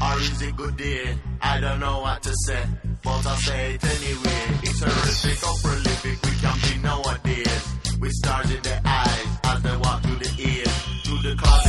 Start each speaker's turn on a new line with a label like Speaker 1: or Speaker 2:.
Speaker 1: or is it good day? I don't know what to say, but I'll say it anyway. It's horrific or prolific, we can be nowadays. We stars in the eyes as they walk through the ears, through the closet.